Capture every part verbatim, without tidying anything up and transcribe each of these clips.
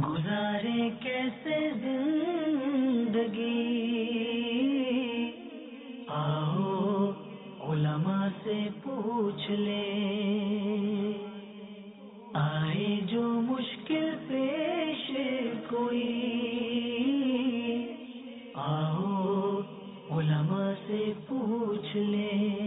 گزارے کیسے زندگی، آؤ علماء سے پوچھ لیں، آئے جو مشکل پیش کوئی، آؤ علماء سے پوچھ لیں۔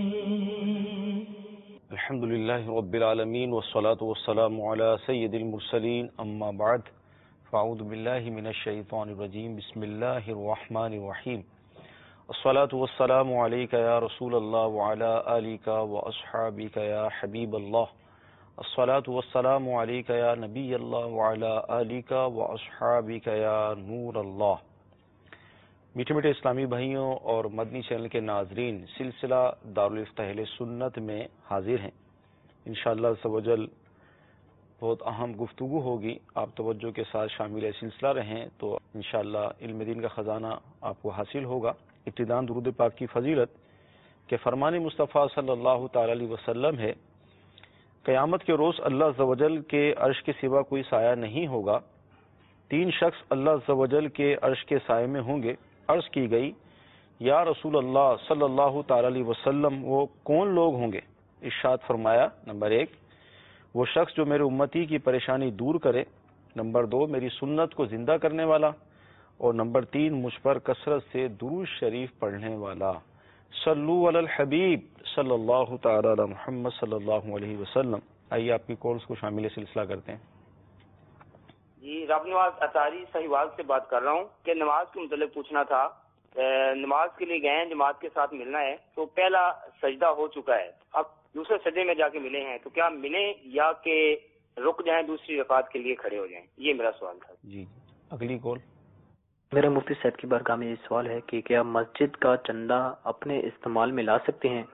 الحمد للہ رب العالمین والصلاة والسلام علی سید المرسلین، اما بعد فاعوذ باللہ من الشیطان الرجیم، بسم اللہ الرحمن الرحیم، الصلاة والسلام علیک یا رسول اللہ وعلی آلک واصحابک یا حبیب اللہ، الصلاة والسلام علیک یا نبی اللہ وعلی آلک واصحابک یا نور اللہ۔ میٹھے میٹھے اسلامی بھائیوں اور مدنی چینل کے ناظرین، سلسلہ دارالفتہ اہل سنت میں حاضر ہیں۔ انشاءاللہ عز و جل بہت اہم گفتگو ہوگی، آپ توجہ کے ساتھ شامل سلسلہ رہیں تو انشاءاللہ علم دین کا خزانہ آپ کو حاصل ہوگا۔ ابتداءً درود پاک کی فضیلت کہ فرمان مصطفیٰ صلی اللہ تعالی علیہ وسلم ہے، قیامت کے روز اللہ عز و جل کے عرش کے سوا کوئی سایہ نہیں ہوگا، تین شخص اللہ عز و جل کے عرش کے سائے میں ہوں گے۔ عرض کی گئی یا رسول اللہ صلی اللہ تعالی علیہ وسلم وہ کون لوگ ہوں گے؟ ارشاد فرمایا، نمبر ایک وہ شخص جو میرے امتی کی پریشانی دور کرے، نمبر دو میری سنت کو زندہ کرنے والا، اور نمبر تین مجھ پر کثرت سے درود شریف پڑھنے والا۔ صلو علی الحبیب صلی اللہ تعالی علی محمد صلی اللہ علیہ وسلم۔ آئیے آپ کی کالز کو شامل سلسلہ کرتے ہیں۔ جی رب نواز اطاری صحیحوال سے بات کر رہا ہوں کہ نماز کے متعلق پوچھنا تھا۔ نماز کے لیے گئے ہیں، جماعت کے ساتھ ملنا ہے، تو پہلا سجدہ ہو چکا ہے، اب دوسرے سجدے میں جا کے ملے ہیں، تو کیا ملیں یا کہ رک جائیں دوسری رکعت کے لیے کھڑے ہو جائیں؟ یہ میرا سوال تھا۔ جی اگلی کال۔ میرا مفتی صاحب کی بارگاہ میں یہ سوال ہے کہ کیا مسجد کا چندہ اپنے استعمال میں لا سکتے ہیں؟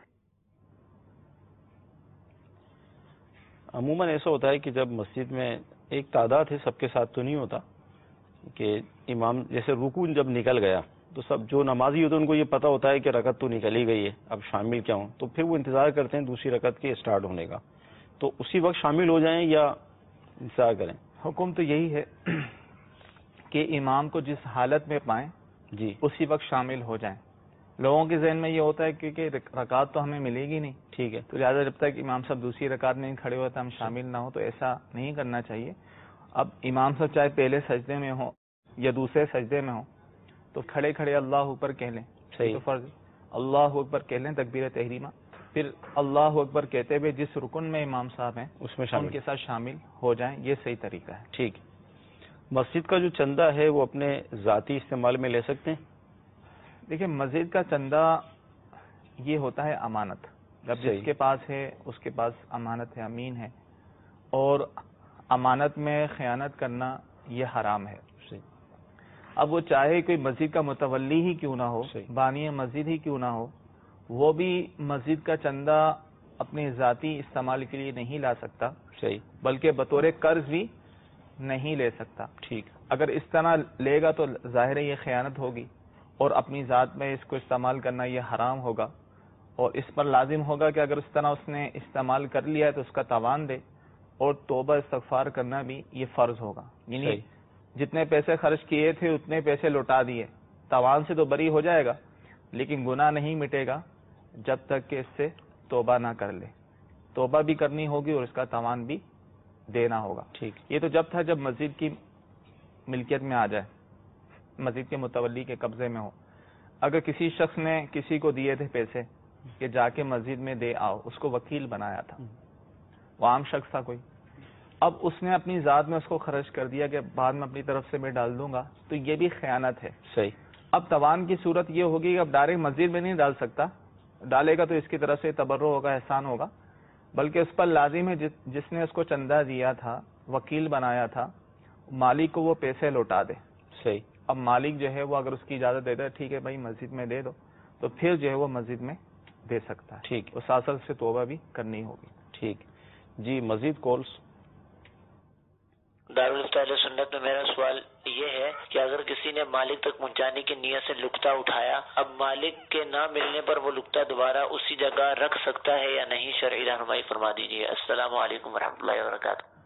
عموماً ایسا ہوتا ہے کہ جب مسجد میں ایک تعداد ہے، سب کے ساتھ تو نہیں ہوتا کہ امام جیسے رکوع جب نکل گیا تو سب جو نمازی ہوتے ہیں ان کو یہ پتہ ہوتا ہے کہ رکعت تو نکل ہی گئی ہے، اب شامل کیا ہوں، تو پھر وہ انتظار کرتے ہیں دوسری رکعت کے اسٹارٹ ہونے کا، تو اسی وقت شامل ہو جائیں یا انتظار کریں؟ حکم تو یہی ہے کہ امام کو جس حالت میں پائیں جی اسی وقت شامل ہو جائیں۔ لوگوں کے ذہن میں یہ ہوتا ہے کہ رکعت تو ہمیں ملے گی نہیں، ٹھیک ہے، تو لہٰذا جب تک امام صاحب دوسری رکعت میں کھڑے ہوئے تو ہم شامل نہ ہوں، تو ایسا نہیں کرنا چاہیے۔ اب امام صاحب چاہے پہلے سجدے میں ہو یا دوسرے سجدے میں ہو تو کھڑے کھڑے اللہ اکبر کہہ لیں، صحیح، تو فرض اللہ اکبر کہہ لیں تکبیر تحریمہ، پھر اللہ اکبر کہتے ہوئے جس رکن میں امام صاحب ہیں اس میں ان شامل کے ساتھ شامل ہو جائیں، یہ صحیح طریقہ ہے۔ ٹھیک۔ مسجد کا جو چندہ ہے وہ اپنے ذاتی استعمال میں لے سکتے ہیں؟ دیکھیں مسجد کا چندہ یہ ہوتا ہے امانت، جب جس کے پاس ہے اس کے پاس امانت ہے، امین ہے، اور امانت میں خیانت کرنا یہ حرام ہے۔ اب وہ چاہے کوئی مسجد کا متولی ہی کیوں نہ ہو، بانی مسجد ہی کیوں نہ ہو، وہ بھی مسجد کا چندہ اپنے ذاتی استعمال کے لیے نہیں لا سکتا، صحیح، بلکہ بطور قرض بھی نہیں لے سکتا۔ ٹھیک، اگر اس طرح لے گا تو ظاہر ہے یہ خیانت ہوگی، اور اپنی ذات میں اس کو استعمال کرنا یہ حرام ہوگا، اور اس پر لازم ہوگا کہ اگر اس طرح اس نے استعمال کر لیا ہے تو اس کا تاوان دے، اور توبہ استغفار کرنا بھی یہ فرض ہوگا، یعنی جتنے پیسے خرچ کیے تھے اتنے پیسے لوٹا دیے، تاوان سے تو بری ہو جائے گا لیکن گناہ نہیں مٹے گا جب تک کہ اس سے توبہ نہ کر لے۔ توبہ بھی کرنی ہوگی اور اس کا تاوان بھی دینا ہوگا۔ ٹھیک، یہ تو جب تھا جب مسجد کی ملکیت میں آ جائے، مسجد کے متولی کے قبضے میں ہو۔ اگر کسی شخص نے کسی کو دیے تھے پیسے کہ جا کے مسجد میں دے آؤ، اس کو وکیل بنایا تھا، وہ عام شخص تھا کوئی، اب اس نے اپنی ذات میں اس کو خرچ کر دیا کہ بعد میں اپنی طرف سے میں ڈال دوں گا، تو یہ بھی خیانت ہے۔ صحیح۔ اب تاوان کی صورت یہ ہوگی کہ اب ڈائریکٹ مسجد میں نہیں ڈال سکتا، ڈالے گا تو اس کی طرف سے تبرع ہوگا، احسان ہوگا، بلکہ اس پر لازم ہے جس جس نے اس کو چندہ دیا تھا، وکیل بنایا تھا، مالک کو وہ پیسے لوٹا دے۔ صحیح۔ اب مالک جو ہے وہ اگر اس کی اجازت دیتا ہے، ٹھیک ہے بھائی مسجد میں دے دو، تو پھر جو ہے وہ مسجد میں دے سکتا ہے، ٹھیک، اس ساتھ سے توبہ بھی کرنی ہوگی۔ ٹھیک جی، مزید کالز۔ دارالفتہ اہل سنت میں میرا سوال یہ ہے کہ اگر کسی نے مالک تک پہنچانے کی نیت سے لکتا اٹھایا، اب مالک کے نہ ملنے پر وہ لکتا دوبارہ اسی جگہ رکھ سکتا ہے یا نہیں؟ شرعی رہنمائی فرما دیجیے۔ السلام علیکم ورحمۃ اللہ وبرکاتہ۔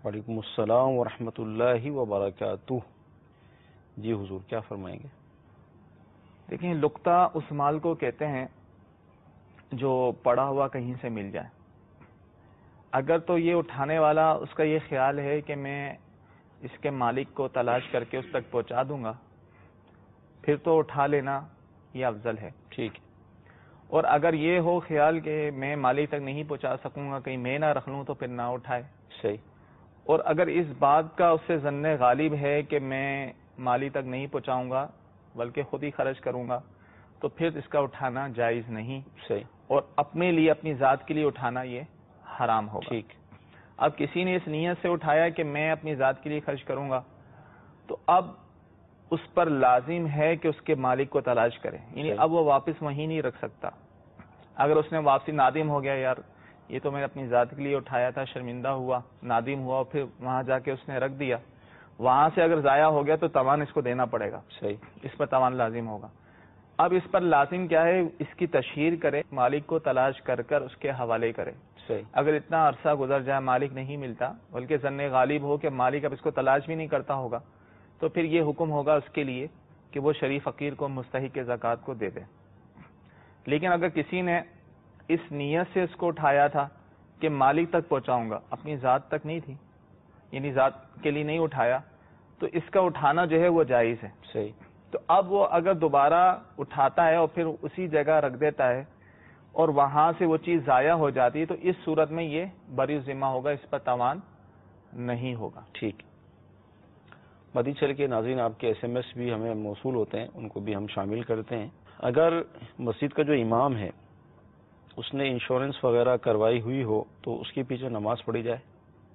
وعلیکم السلام ورحمۃ اللہ وبرکاتہ. جی حضور کیا فرمائیں گے؟ دیکھیں لقطہ اس مال کو کہتے ہیں جو پڑا ہوا کہیں سے مل جائے. اگر تو یہ اٹھانے والا اس کا یہ خیال ہے کہ میں اس کے مالک کو تلاش کر کے اس تک پہنچا دوں گا، پھر تو اٹھا لینا یہ افضل ہے. ٹھیک. اور اگر یہ ہو خیال کہ میں مالک تک نہیں پہنچا سکوں گا، کہیں میں نہ رکھ لوں، تو پھر نہ اٹھائے. صحیح. اور اگر اس بات کا اس سے ظن غالب ہے کہ میں مالی تک نہیں پہنچاؤں گا بلکہ خود ہی خرچ کروں گا، تو پھر اس کا اٹھانا جائز نہیں. صحیح. اور اپنے لیے اپنی ذات کے لیے اٹھانا یہ حرام ہوگا. ٹھیک. اب کسی نے اس نیت سے اٹھایا کہ میں اپنی ذات کے لیے خرچ کروں گا، تو اب اس پر لازم ہے کہ اس کے مالک کو تلاش کرے. یعنی اب وہ واپس وہیں نہیں رکھ سکتا. اگر اس نے واپسی نادم ہو گیا، یار یہ تو میں نے اپنی ذات کے لیے اٹھایا تھا، شرمندہ ہوا، نادم ہوا، اور پھر وہاں جا کے اس نے رکھ دیا، وہاں سے اگر ضائع ہو گیا تو تاوان اس کو دینا پڑے گا. صحیح. اس پر تاوان لازم ہوگا. اب اس پر لازم کیا ہے؟ اس کی تشہیر کرے، مالک کو تلاش کر کر اس کے حوالے کرے. صحیح. اگر اتنا عرصہ گزر جائے مالک نہیں ملتا، بلکہ ظن غالب ہو کہ مالک اب اس کو تلاش بھی نہیں کرتا ہوگا، تو پھر یہ حکم ہوگا اس کے لیے کہ وہ شریف فقیر کو مستحق زکوٰۃ کو دے دے. لیکن اگر کسی نے اس نیت سے اس کو اٹھایا تھا کہ مالک تک پہنچاؤں گا، اپنی ذات تک نہیں تھی، یعنی ذات کے لیے نہیں اٹھایا، تو اس کا اٹھانا جو ہے وہ جائز ہے. صحیح. تو اب وہ اگر دوبارہ اٹھاتا ہے اور پھر اسی جگہ رکھ دیتا ہے اور وہاں سے وہ چیز ضائع ہو جاتی ہے، تو اس صورت میں یہ بری ذمہ ہوگا، اس پر تاوان نہیں ہوگا. ٹھیک. مزید چل کے ناظرین آپ کے ایس ایم ایس بھی ہمیں موصول ہوتے ہیں، ان کو بھی ہم شامل کرتے ہیں. اگر مسجد کا جو امام ہے اس نے انشورنس وغیرہ کروائی ہوئی ہو تو اس کے پیچھے نماز پڑھی جائے؟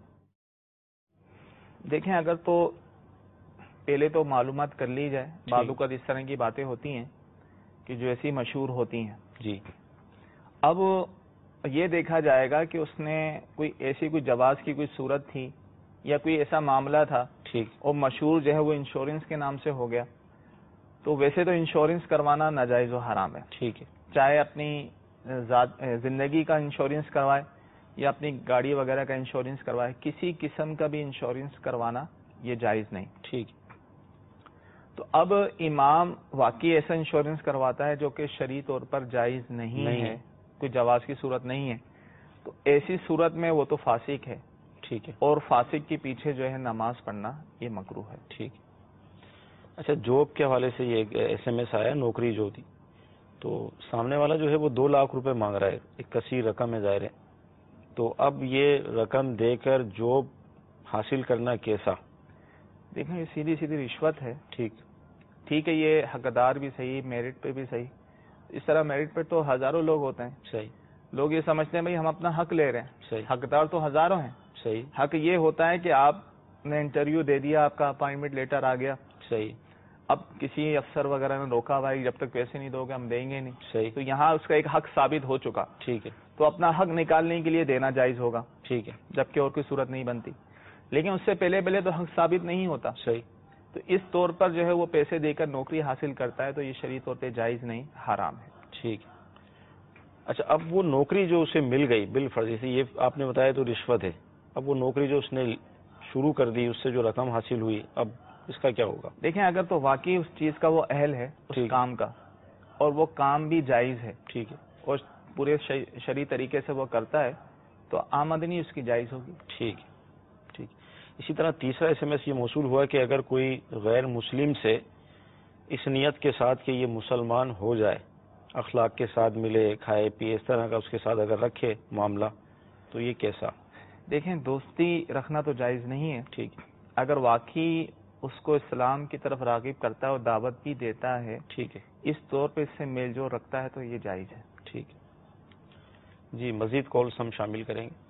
دیکھیں اگر تو پہلے تو معلومات کر لی جائے. بعض اوقات اس طرح کی باتیں ہوتی ہیں کہ جو ایسی مشہور ہوتی ہیں. جی. اب یہ دیکھا جائے گا کہ اس نے کوئی ایسی کوئی جواز کی کوئی صورت تھی یا کوئی ایسا معاملہ تھا، ٹھیک، اور مشہور جو ہے وہ انشورنس کے نام سے ہو گیا، تو ویسے تو انشورنس کروانا ناجائز و حرام ہے. ٹھیک ہے. چاہے اپنی ذات زندگی کا انشورنس کروائے یا اپنی گاڑی وغیرہ کا انشورنس کروائے، کسی قسم کا بھی انشورنس کروانا یہ جائز نہیں. ٹھیک. تو اب امام واقعی ایسا انشورنس کرواتا ہے جو کہ شرعی طور پر جائز نہیں, نہیں ہے، کوئی جواز کی صورت نہیں ہے، تو ایسی صورت میں وہ تو فاسق ہے. ٹھیک ہے. اور فاسق کے پیچھے جو ہے نماز پڑھنا یہ مکروہ ہے. ٹھیک. اچھا، جاب کے حوالے سے یہ ایس ایم ایس آیا، نوکری جو تھی، تو سامنے والا جو ہے وہ دو لاکھ روپے مانگ رہا ہے، ایک کثیر رقم ہے ظاہر ہے، تو اب یہ رقم دے کر جاب حاصل کرنا کیسا؟ دیکھیں یہ سیدھی سیدھی رشوت ہے. ٹھیک ٹھیک ہے، یہ حقدار بھی صحیح، میرٹ پہ بھی صحیح. اس طرح میرٹ پہ تو ہزاروں لوگ ہوتے ہیں. صحیح. لوگ یہ سمجھتے ہیں بھائی ہم اپنا حق لے رہے ہیں. صحیح. حقدار تو ہزاروں ہیں. صحیح. حق یہ ہوتا ہے کہ آپ نے انٹرویو دے دیا، آپ کا اپائنٹمنٹ لیٹر آ گیا. صحیح. اب کسی افسر وغیرہ نے روکا ہوا ہے جب تک پیسے نہیں دو گے ہم دیں گے نہیں. صحیح. تو یہاں اس کا ایک حق ثابت ہو چکا. ٹھیک ہے. تو اپنا حق نکالنے کے لیے دینا جائز ہوگا. ٹھیک ہے. جبکہ اور کوئی صورت نہیں بنتی. لیکن اس سے پہلے پہلے تو حق ثابت نہیں ہوتا. صحیح. تو اس طور پر جو ہے وہ پیسے دے کر نوکری حاصل کرتا ہے، تو یہ شرعی طور پہ جائز نہیں، حرام ہے. ٹھیک. اچھا، اب وہ نوکری جو اسے مل گئی بالفرض، جیسے یہ آپ نے بتایا تو رشوت ہے، اب وہ نوکری جو اس نے شروع کر دی، اس سے جو رقم حاصل ہوئی، اب اس کا کیا ہوگا؟ دیکھیں اگر تو واقعی اس چیز کا وہ اہل ہے اس کام کا، اور وہ کام بھی جائز ہے، ٹھیک ہے، اور پورے شرعی طریقے سے وہ کرتا ہے، تو آمدنی اس کی جائز ہوگی. ٹھیک ٹھیک. اسی طرح تیسرا ایس ایم ایس یہ موصول ہوا کہ اگر کوئی غیر مسلم سے اس نیت کے ساتھ کہ یہ مسلمان ہو جائے، اخلاق کے ساتھ ملے، کھائے پیے، اس طرح کا اس کے ساتھ اگر رکھے معاملہ، تو یہ کیسا؟ دیکھیں دوستی رکھنا تو جائز نہیں ہے. ٹھیک. اگر واقعی اس کو اسلام کی طرف راغب کرتا ہے اور دعوت بھی دیتا ہے، ٹھیک ہے، اس طور پہ اس سے میل جول رکھتا ہے، تو یہ جائز ہے. ٹھیک. جی مزید کالز ہم شامل کریں گے.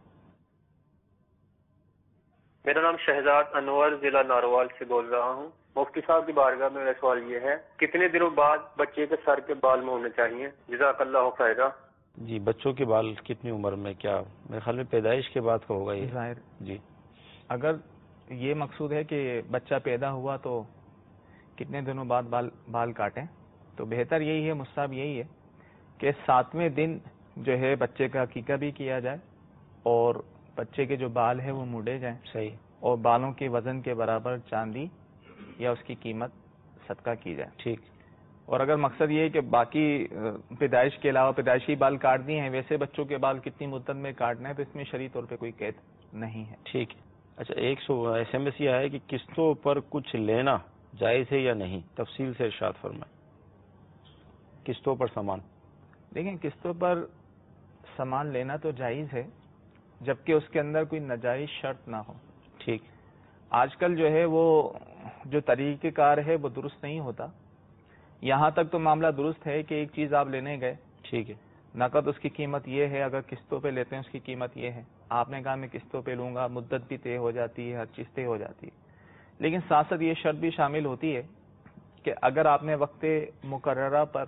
میرا نام شہزاد انور ضلع ناروال سے بول رہا ہوں. مفتی صاحب کی بارگاہ میں میرا سوال یہ ہے، کتنے دنوں بعد بچے کے سر کے بال میں ہونے چاہیے؟ جزاک اللہ خیرہ. جی بچوں کے بال کتنی عمر میں؟ کیا میرے خیال میں پیدائش کے بعد کا ہوگا یہ ظاہر. جی اگر یہ مقصود ہے کہ بچہ پیدا ہوا تو کتنے دنوں بعد بال بال کاٹیں، تو بہتر یہی ہے، مستحب یہی ہے کہ ساتویں دن جو ہے بچے کا عقیقہ بھی کیا جائے اور بچے کے جو بال ہیں وہ مڈے جائیں صحیح، اور بالوں کے وزن کے برابر چاندی یا اس کی قیمت صدقہ کی جائے. ٹھیک. اور اگر مقصد یہ ہے کہ باقی پیدائش کے علاوہ پیدائشی بال کاٹ دیے ہیں، ویسے بچوں کے بال کتنی مدت میں کاٹنا ہے تو اس میں شرعی طور پہ کوئی قید نہیں ہے. ٹھیک ہے. اچھا، ایک سو ایس ایم ایس یہ ہے کہ قسطوں پر کچھ لینا جائز ہے یا نہیں؟ تفصیل سے ارشاد فرمائیں. قسطوں پر سامان. دیکھیں، قسطوں پر سامان لینا تو جائز ہے جبکہ اس کے اندر کوئی ناجائز شرط نہ ہو. ٹھیک. آج کل جو ہے وہ جو طریقہ کار ہے وہ درست نہیں ہوتا. یہاں تک تو معاملہ درست ہے کہ ایک چیز آپ لینے گئے، ٹھیک ہے، نقد اس کی قیمت یہ ہے، اگر قسطوں پہ لیتے ہیں اس کی قیمت یہ ہے. آپ نے کہا میں قسطوں پہ لوں گا، مدت بھی طے ہو جاتی ہے، ہر چیز طے ہو جاتی ہے. لیکن ساتھ ساتھ یہ شرط بھی شامل ہوتی ہے کہ اگر آپ نے وقت مقررہ پر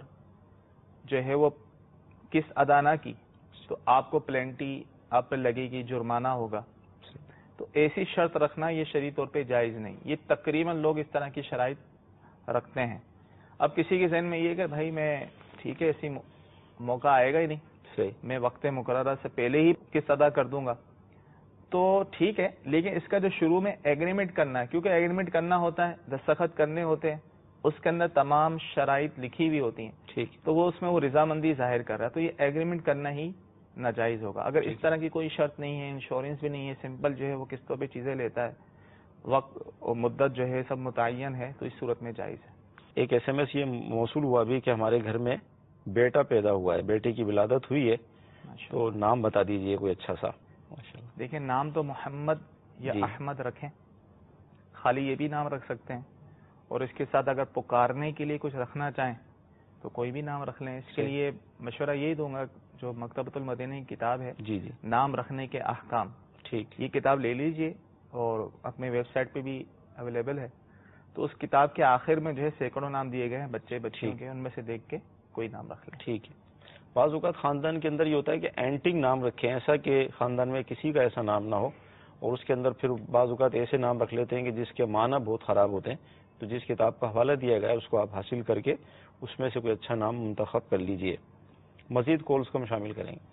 جو ہے وہ قسط ادا نہ کی تو آپ کو پلینٹی آپ پہ لگے گی، جرمانہ ہوگا. تو ایسی شرط رکھنا یہ شرعی طور پہ جائز نہیں. یہ تقریباً لوگ اس طرح کی شرائط رکھتے ہیں. اب کسی کے ذہن میں یہ کہ بھائی میں ٹھیک ہے ایسی موقع آئے گا ہی نہیں، صحیح، میں وقت مقررہ سے پہلے ہی قسط ادا کر دوں گا، تو ٹھیک ہے. لیکن اس کا جو شروع میں ایگریمنٹ کرنا ہے، کیونکہ ایگریمنٹ کرنا ہوتا ہے، دستخط کرنے ہوتے ہیں، اس کے اندر تمام شرائط لکھی ہوئی ہوتی ہیں. ٹھیک. تو وہ اس میں وہ رضامندی ظاہر کر رہا ہے، تو یہ ایگریمنٹ کرنا ہی ناجائز ہوگا. اگر اس طرح کی کوئی شرط نہیں ہے، انشورنس بھی نہیں ہے، سمپل جو ہے وہ قسطوں پہ چیزیں لیتا ہے، وقت اور مدت جو ہے سب متعین ہے، تو اس صورت میں جائز ہے. ایک ایس ایم ایس یہ موصول ہوا بھی کہ ہمارے گھر میں بیٹا پیدا ہوا ہے، بیٹے کی ولادت ہوئی ہے، تو نام بتا دیجئے کوئی اچھا سا. دیکھیں، نام تو محمد یا جی. احمد رکھیں، خالی یہ بھی نام رکھ سکتے ہیں، اور اس کے ساتھ اگر پکارنے کے لیے کچھ رکھنا چاہیں تو کوئی بھی نام رکھ لیں. اس کے لیے مشورہ یہی دوں گا، جو مکتبۃ المدینہ کی کتاب ہے جی جی نام رکھنے کے احکام، ٹھیک، یہ کتاب لے لیجئے اور اپنے ویب سائٹ پہ بھی اویلیبل ہے. تو اس کتاب کے آخر میں جو ہے سینکڑوں نام دیے گئے ہیں بچے بچیوں کے، ان میں سے دیکھ کے کوئی نام رکھ لیں. ٹھیک ہے. بعض اوقات خاندان کے اندر یہ ہوتا ہے کہ اینٹنگ نام رکھیں، ایسا کہ خاندان میں کسی کا ایسا نام نہ ہو، اور اس کے اندر پھر بعض اوقات ایسے نام رکھ لیتے ہیں کہ جس کے معنی بہت خراب ہوتے ہیں. تو جس کتاب کا حوالہ دیا گیا ہے اس کو آپ حاصل کر کے اس میں سے کوئی اچھا نام منتخب کر لیجئے. مزید کالز کو ہم شامل کریں گے.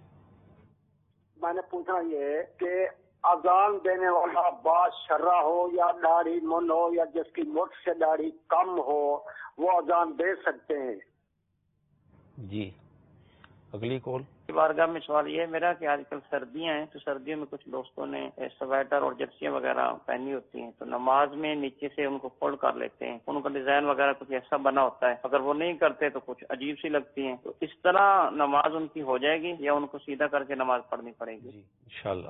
میں نے پوچھنا یہ ہے کہ اذان دینے والا باشرہ ہو یا داڑھی من ہو یا جس کی مٹھ سے داڑھی کم ہو وہ اذان دے سکتے ہیں؟ جی، اگلی کال. بارگاہ میں سوال یہ ہے میرا کہ آج کل سردیاں ہیں، تو سردیوں میں کچھ دوستوں نے سویٹر اور جرسیاں وغیرہ پہنی ہوتی ہیں، تو نماز میں نیچے سے ان کو فولڈ کر لیتے ہیں، ان کا ڈیزائن وغیرہ کچھ ایسا بنا ہوتا ہے، اگر وہ نہیں کرتے تو کچھ عجیب سی لگتی ہیں. تو اس طرح نماز ان کی ہو جائے گی یا ان کو سیدھا کر کے نماز پڑھنی پڑے گی؟ جی انشاءاللہ.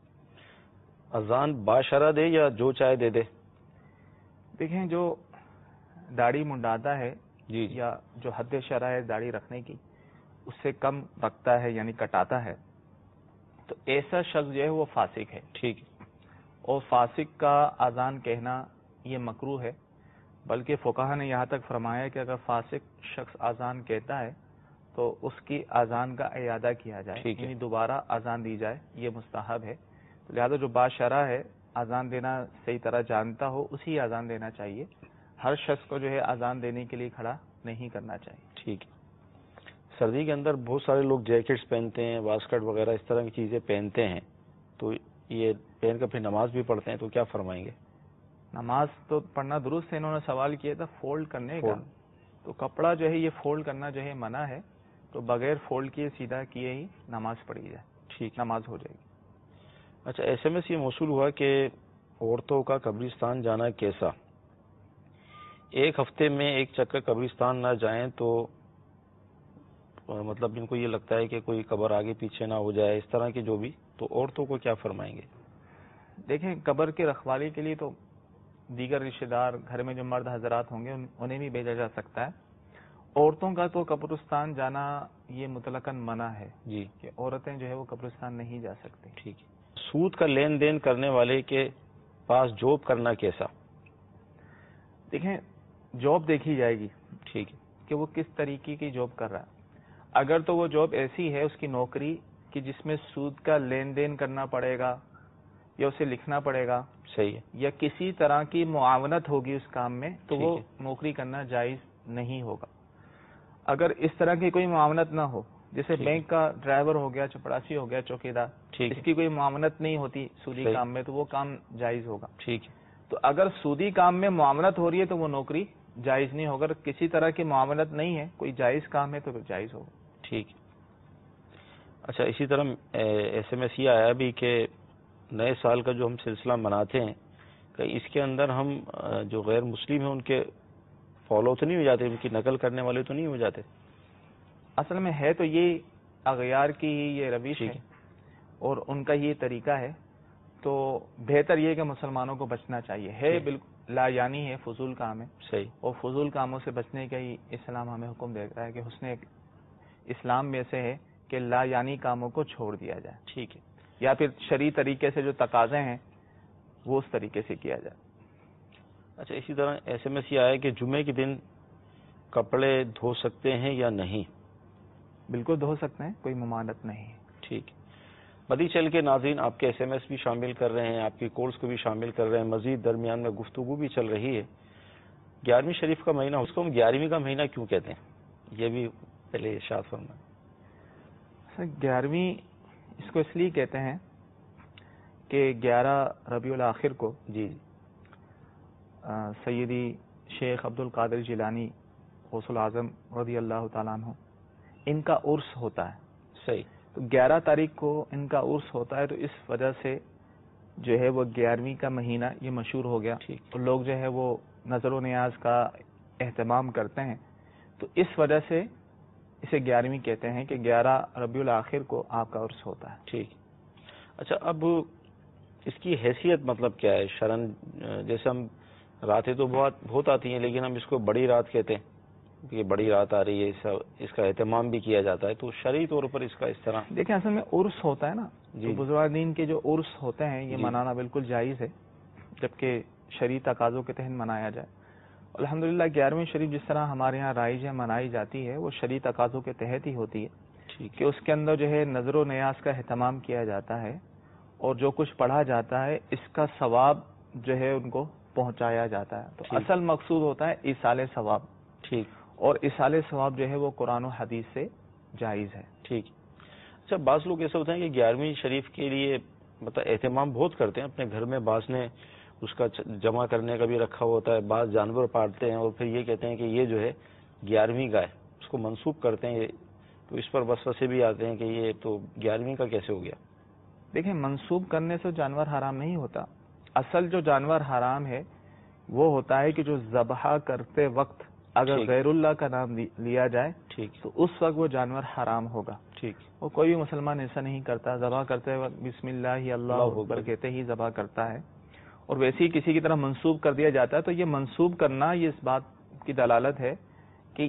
اذان باشرہ دے یا جو چاہے دے دے؟ دیکھیں، جو داڑھی منڈاتا ہے جی یا جو حد شرع ہے داڑھی رکھنے کی اس سے کم رکھتا ہے یعنی کٹاتا ہے، تو ایسا شخص جو ہے وہ فاسق ہے. ٹھیک ہے. اور فاسق کا اذان کہنا یہ مکروہ ہے، بلکہ فقہا نے یہاں تک فرمایا کہ اگر فاسق شخص اذان کہتا ہے تو اس کی اذان کا اعادہ کیا جائے، یعنی دوبارہ اذان دی جائے، یہ مستحب ہے. لہذا جو باشرہ ہے اذان دینا صحیح طرح جانتا ہو اسی اذان دینا چاہیے. ہر شخص کو جو ہے اذان دینے کے لیے کھڑا نہیں کرنا چاہیے. ٹھیک ہے. سردی کے اندر بہت سارے لوگ جیکٹس پہنتے ہیں، واسکٹ وغیرہ اس طرح کی چیزیں پہنتے ہیں، تو یہ پہن کر پھر نماز بھی پڑھتے ہیں، تو کیا فرمائیں گے؟ نماز تو پڑھنا درست ہے. انہوں نے سوال کیا تھا فولڈ کرنے کا، تو کپڑا جو ہے یہ فولڈ کرنا جو ہے منع ہے، تو بغیر فولڈ کیے سیدھا کیے ہی نماز پڑھی جائے. ٹھیک، نماز ہو جائے گی. اچھا، ایس ایم ایس یہ موصول ہوا کہ عورتوں کا قبرستان جانا کیسا؟ ایک ہفتے میں ایک چکر قبرستان نہ جائیں تو مطلب ان کو یہ لگتا ہے کہ کوئی قبر آگے پیچھے نہ ہو جائے، اس طرح کی جو بھی، تو عورتوں کو کیا فرمائیں گے؟ دیکھیں، قبر کے رکھوالی کے لیے تو دیگر رشتہ دار گھر میں جو مرد حضرات ہوں گے انہیں بھی بھیجا جا سکتا ہے. عورتوں کا تو قبرستان جانا یہ مطلقاً منع ہے جی، کہ عورتیں جو ہے وہ قبرستان نہیں جا سکتی. ٹھیک ہے. سود کا لین دین کرنے والے کے پاس جاب کرنا کیسا؟ دیکھیں، جاب دیکھی جائے گی، ٹھیک ہے، کہ وہ کس طریقے کی جاب کر رہا ہے. اگر تو وہ جاب ایسی ہے اس کی نوکری کہ جس میں سود کا لین دین کرنا پڑے گا یا اسے لکھنا پڑے گا، صحیح ہے، یا کسی طرح کی معاونت ہوگی اس کام میں، تو وہ نوکری کرنا جائز نہیں ہوگا. اگر اس طرح کی کوئی معاونت نہ ہو، جیسے بینک کا ڈرائیور ہو گیا, چپڑاسی ہو گیا, چوکیدار, اس کی کوئی معاملت نہیں ہوتی سودی کام میں, تو وہ کام جائز ہوگا. ٹھیک ہے. تو اگر سودی کام میں معاملت ہو رہی ہے تو وہ نوکری جائز نہیں ہوگا. اگر کسی طرح کی معاملت نہیں ہے, کوئی جائز کام ہے تو پھر جائز ہوگا. ٹھیک. اچھا, اسی طرح ایس ایم ایس یہ آیا بھی کہ نئے سال کا جو ہم سلسلہ مناتے ہیں کہ اس کے اندر ہم جو غیر مسلم ہیں ان کے فالو تو نہیں ہو جاتے, ان کی نقل کرنے والے تو نہیں ہو جاتے؟ اصل میں ہے تو یہ اغیار کی یہ روش ہے اور ان کا یہ طریقہ ہے, تو بہتر یہ کہ مسلمانوں کو بچنا چاہیے. ہے بالکل لا یعنی ہے, فضول کام ہے. صحیح. اور فضول کاموں سے بچنے کا ہی اسلام ہمیں حکم دیتا ہے کہ حسن اسلام میں سے ہے کہ لا یعنی کاموں کو چھوڑ دیا جائے. ٹھیک ہے. یا پھر شرعی طریقے سے جو تقاضے ہیں وہ اس طریقے سے کیا جائے. اچھا, اسی طرح ایس ایم ایس یہ آیا کہ جمعے کے دن کپڑے دھو سکتے ہیں یا نہیں؟ بالکل دھو سکتے ہیں, کوئی ممانعت نہیں. ٹھیک. بدی چل کے ناظرین آپ کے ایس ایم ایس بھی شامل کر رہے ہیں, آپ کی کالز کو بھی شامل کر رہے ہیں, مزید درمیان میں گفتگو بھی چل رہی ہے. گیارہویں شریف کا مہینہ, اس کو ہم گیارہویں کا مہینہ کیوں کہتے ہیں, یہ بھی پہلے ارشاد فرمائیں. گیارہویں اس کو اس لیے کہتے ہیں کہ گیارہ ربیع الاخر کو جی سیدی شیخ عبد القادر جیلانی غوث الاعظم رضی اللہ تعالیٰ عنہ ان کا عرس ہوتا ہے. صحیح. تو گیارہ تاریخ کو ان کا عرس ہوتا ہے, تو اس وجہ سے جو ہے وہ گیارہویں کا مہینہ یہ مشہور ہو گیا. تو لوگ جو ہے وہ نظر و نیاز کا اہتمام کرتے ہیں, تو اس وجہ سے اسے گیارہویں کہتے ہیں کہ گیارہ ربیع الاخر کو آپ کا عرس ہوتا ہے. ٹھیک. اچھا, اب اس کی حیثیت مطلب کیا ہے شرعن؟ جیسے ہم راتیں تو بہت بہت آتی ہیں, لیکن ہم اس کو بڑی رات کہتے ہیں کہ بڑی رات آ رہی ہے, اس کا اہتمام بھی کیا جاتا ہے, تو شرعی طور پر اس کا اس طرح دیکھیں اصل میں عرس ہوتا ہے نا, جی بزرگان دین کے جو عرس ہوتے ہیں یہ جی. منانا بالکل جائز ہے, جبکہ شرعی تقاضوں کے تحت منایا جائے. الحمدللہ گیارہویں شریف جس طرح ہمارے ہاں رائج ہے منائی جاتی ہے, وہ شرعی تقاضوں کے تحت ہی ہوتی ہے کہ اس کے اندر جو ہے نظر و نیاز کا اہتمام کیا جاتا ہے, اور جو کچھ پڑھا جاتا ہے اس کا ثواب جو ہے ان کو پہنچایا جاتا ہے. تو اصل مقصود ہوتا ہے ایصال ثواب. ٹھیک. اور ایصال ثواب جو ہے وہ قرآن و حدیث سے جائز ہے. ٹھیک. اچھا, بعض لوگ ایسے ہوتے ہیں کہ گیارہویں شریف کے لیے مطلب اہتمام بہت کرتے ہیں اپنے گھر میں, بعض نے اس کا جمع کرنے کا بھی رکھا ہوتا ہے, بعض جانور پالتے ہیں اور پھر یہ کہتے ہیں کہ یہ جو ہے گیارہویں کا ہے, اس کو منسوخ کرتے ہیں, تو اس پر وسوسے بھی آتے ہیں کہ یہ تو گیارہویں کا کیسے ہو گیا. دیکھیں منسوب کرنے سے جانور حرام نہیں ہوتا. اصل جو جانور حرام ہے وہ ہوتا ہے کہ جو ذبح کرتے وقت اگر غیر اللہ کا نام لیا جائے ٹھیک تو اس وقت وہ جانور حرام ہوگا. ٹھیک. وہ کوئی بھی مسلمان ایسا نہیں کرتا, ذبح کرتے وقت بسم اللہ اللہ اکبر کہتے ہی ذبح کرتا ہے, اور ویسے ہی کسی کی طرح منسوب کر دیا جاتا ہے. تو یہ منسوب کرنا یہ اس بات کی دلالت ہے کہ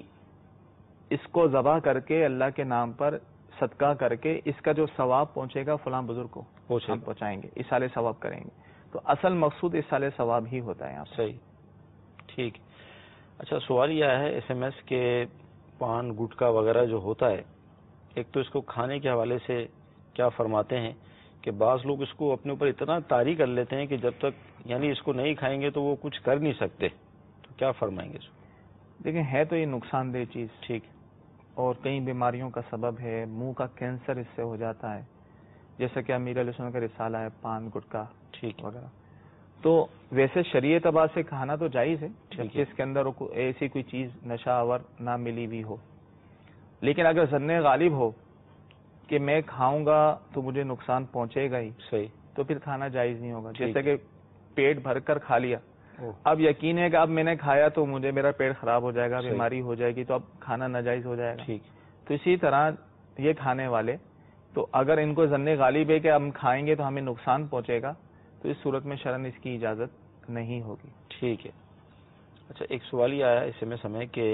اس کو ذبح کر کے اللہ کے نام پر صدقہ کر کے اس کا جو ثواب پہنچے گا فلاں بزرگ کو ہم پہنچائیں گے, ایصال ثواب کریں گے. تو اصل مقصود ایصال ثواب ہی ہوتا ہے یہاں. صحیح. ٹھیک. اچھا, سوال یہ آیا ہے ایس ایم ایس کے پان گٹکا وغیرہ جو ہوتا ہے, ایک تو اس کو کھانے کے حوالے سے کیا فرماتے ہیں کہ بعض لوگ اس کو اپنے اوپر اتنا طاری کر لیتے ہیں کہ جب تک یعنی اس کو نہیں کھائیں گے تو وہ کچھ کر نہیں سکتے, تو کیا فرمائیں گے اس کو؟ دیکھیں ہے تو یہ نقصان دہ چیز. ٹھیک. اور کئی بیماریوں کا سبب ہے, منہ کا کینسر اس سے ہو جاتا ہے, جیسا کہ امیر علیہ السلام کا رسالہ ہے پان گٹکا ٹھیک وغیرہ. تو ویسے شرعی اعتبار سے کھانا تو جائز ہے جبکہ اس کے اندر ایسی کوئی چیز نشہ آور نہ ملی ہوئی ہو, لیکن اگر ظن غالب ہو کہ میں کھاؤں گا تو مجھے نقصان پہنچے گا ہی صحیح, تو پھر کھانا جائز نہیں ہوگا. جیسے کہ پیٹ بھر کر کھا لیا, اب یقین ہے کہ اب میں نے کھایا تو مجھے میرا پیٹ خراب ہو جائے گا, بیماری ہو جائے گی, تو اب کھانا ناجائز ہو جائے گا. ٹھیک. تو اسی طرح یہ کھانے والے تو اگر ان کو ظن غالب ہے کہ ہم کھائیں گے تو ہمیں نقصان پہنچے گا, تو اس صورت میں شرعاً اس کی اجازت نہیں ہوگی. ٹھیک ہے. اچھا, ایک سوال یہ آیا اس میں سمے کہ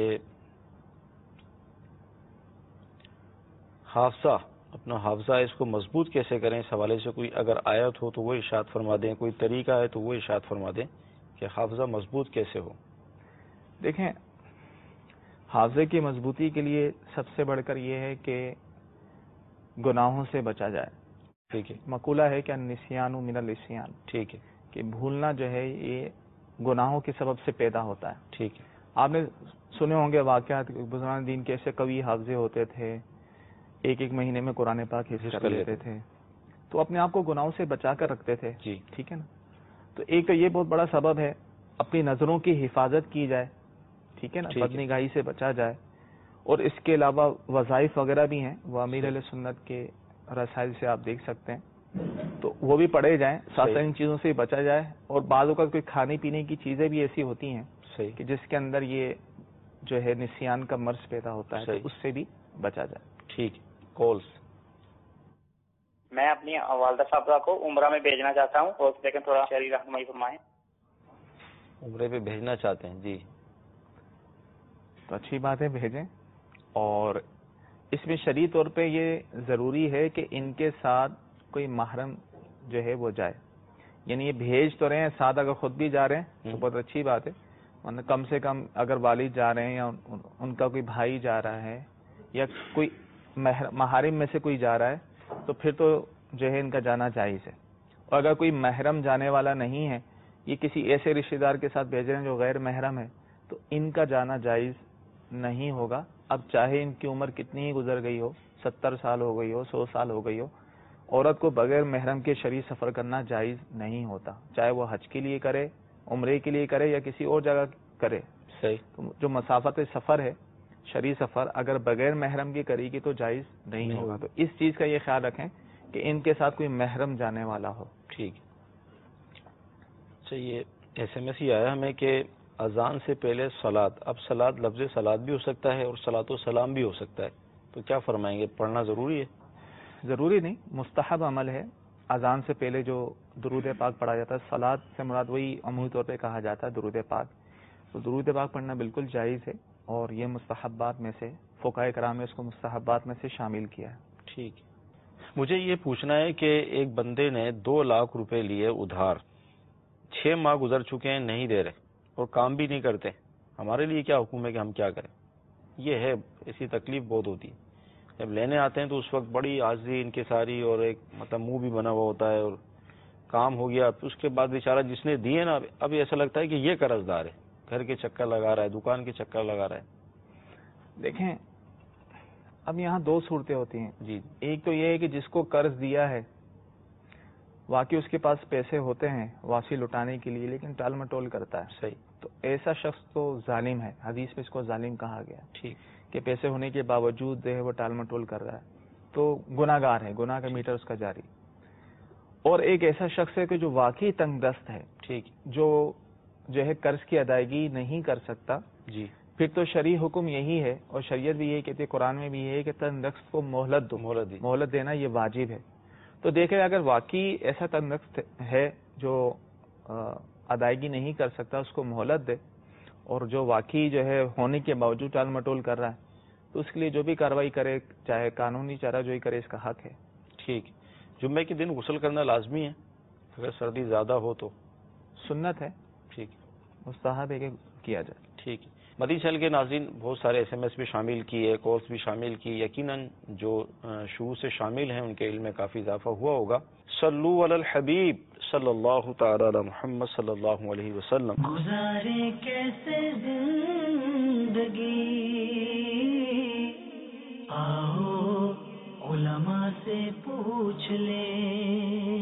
حافظہ اپنا حافظہ اس کو مضبوط کیسے کریں, اس حوالے سے کوئی اگر آیت ہو تو وہ ارشاد فرما دیں, کوئی طریقہ ہے تو وہ ارشاد فرما دیں کہ حافظہ مضبوط کیسے ہو. دیکھیں حافظے کی مضبوطی کے لیے سب سے بڑھ کر یہ ہے کہ گناہوں سے بچا جائے. ٹھیک ہے. مقولہ ہے کہ النسیان من العصیان. ٹھیک ہے. کہ بھولنا جو ہے یہ گناہوں کے سبب سے پیدا ہوتا ہے. ٹھیک ہے. آپ نے سنے ہوں گے واقعات بزرگان دین کے ایسے قوی حافظے ہوتے تھے ایک ایک مہینے میں قرآن پاک حفظ کر لیتے تھے، تو اپنے آپ کو گناہوں سے بچا کر رکھتے تھے. جی ٹھیک ہے نا. تو ایک تو یہ بہت بڑا سبب ہے، اپنی نظروں کی حفاظت کی جائے. ٹھیک ہے نا، بدنگاہی سے بچا جائے. اور اس کے علاوہ وظائف وغیرہ بھی ہیں، وہ امیر علیہ سنت کے رسائل سے آپ دیکھ سکتے ہیں، تو وہ بھی پڑھے جائیں. ساتھ ساتھ ان چیزوں سے بچا جائے. اور بعض اوقات کوئی کھانے پینے کی چیزیں بھی ایسی ہوتی ہیں کہ جس کے اندر یہ جو ہے نسیان کا مرض پیدا ہوتا ہے، تو اس سے بھی بچا جائے. ٹھیک. کالس. میں اپنی والدہ صاحبہ کو عمرہ میں بھیجنا چاہتا ہوں، اور لیکن تھوڑا شرعی رہنمائی فرمائیں. عمرے پہ بھیجنا چاہتے ہیں؟ جی تو اچھی بات ہے، بھیجیں. اور اس میں شرعی طور پہ یہ ضروری ہے کہ ان کے ساتھ کوئی محرم جو ہے وہ جائے. یعنی یہ بھیج تو رہے ہیں ساتھ، اگر خود بھی جا رہے ہیں تو بہت اچھی بات ہے. ورنہ کم سے کم اگر والد جا رہے ہیں یا ان کا کوئی بھائی جا رہا ہے یا کوئی محارم میں سے کوئی جا رہا ہے تو پھر تو جو ہے ان کا جانا جائز ہے. اور اگر کوئی محرم جانے والا نہیں ہے، یہ کسی ایسے رشتہ دار کے ساتھ بھیج رہے ہیں جو غیر محرم ہے، تو ان کا جانا جائز نہیں ہوگا. اب چاہے ان کی عمر کتنی ہی گزر گئی ہو، ستر سال ہو گئی ہو، سو سال ہو گئی ہو، عورت کو بغیر محرم کے شرعی سفر کرنا جائز نہیں ہوتا. چاہے وہ حج کے لیے کرے، عمرے کے لیے کرے یا کسی اور جگہ کرے. صحیح. تو جو مسافت سفر ہے، شرعی سفر، اگر بغیر محرم کی کرے گی تو جائز نہیں ہوگا. تو اس چیز کا یہ خیال رکھیں کہ ان کے ساتھ کوئی محرم جانے والا ہو. ٹھیک. اچھا، یہ ایس ایم ایس ہی آیا ہمیں کہ اذان سے پہلے صلات، اب صلات لفظ صلات بھی ہو سکتا ہے اور صلاۃ و سلام بھی ہو سکتا ہے، تو کیا فرمائیں گے؟ پڑھنا ضروری ہے؟ ضروری نہیں، مستحب عمل ہے. اذان سے پہلے جو درود پاک پڑھا جاتا ہے، صلات سے مراد وہی عمومی طور پہ کہا جاتا ہے درود پاک. تو درود پاک پڑھنا بالکل جائز ہے، اور یہ مستحبات میں سے فقہاء کرام نے اس کو مستحبات میں سے شامل کیا ہے. ٹھیک. مجھے یہ پوچھنا ہے کہ ایک بندے نے دو لاکھ روپے لیے ادھار، چھ ماہ گزر چکے ہیں، نہیں دے رہے اور کام بھی نہیں کرتے. ہمارے لیے کیا حکم ہے کہ ہم کیا کریں؟ یہ ہے، ایسی تکلیف بہت ہوتی ہے. جب لینے آتے ہیں تو اس وقت بڑی عاجزی ان کی ساری، اور ایک مطلب منہ بھی بنا ہوا ہوتا ہے، اور کام ہو گیا. اس کے بعد بیچارہ جس نے دیے نا، اب ایسا لگتا ہے کہ یہ قرض دار ہے، گھر کے چکر لگا رہا ہے، دکان کے چکر لگا رہا ہے. دیکھیں، اب یہاں دو صورتیں ہوتی ہیں. جی. ایک تو یہ ہے کہ جس کو قرض دیا ہے واقعی اس کے پاس پیسے ہوتے ہیں واپسی لوٹانے کے لیے، لیکن ٹال مٹول کرتا ہے. صحیح. تو ایسا شخص تو ظالم ہے، حدیث میں اس کو ظالم کہا گیا. ٹھیک. کہ پیسے ہونے کے باوجود جو ہے وہ ٹال مٹول کر رہا ہے، تو گناہ گار ہے، گناہ کا میٹر اس کا جاری. اور ایک ایسا شخص ہے کہ جو واقعی تنگ دست ہے، ٹھیک، جو جو ہے قرض کی ادائیگی نہیں کر سکتا. جی. پھر تو شرعی حکم یہی ہے، اور شریعت بھی یہی کہتی ہے، قرآن میں بھی یہ ہے کہ تنگ دست کو مہلت دو. مہلت مہلت دینا یہ واجب ہے. تو دیکھیں، اگر واقعی ایسا تنگ دست ہے جو ادائیگی نہیں کر سکتا، اس کو مہلت دے. اور جو واقعی جو ہے ہونے کے باوجود ٹال مٹول کر رہا ہے، تو اس کے لیے جو بھی کارروائی کرے، چاہے قانونی چارہ جوئی کرے، اس کا حق ہے. ٹھیک. جمعے کے دن غسل کرنا لازمی ہے اگر سردی زیادہ ہو تو؟ سنت ہے. ٹھیک. مستحب ہے کہ کیا جائے. ٹھیک. مدنی چینل کے ناظرین، بہت سارے ایس ایم ایس بھی شامل کیے، کالس بھی شامل کی. یقیناً جو شروع سے شامل ہیں ان کے علم میں کافی اضافہ ہوا ہوگا. صلو علی الحبیب صلی اللہ تعالی علی محمد صلی اللہ علیہ وسلم. گزارے کیسے زندگی، آؤ علماء سے پوچھ لیں.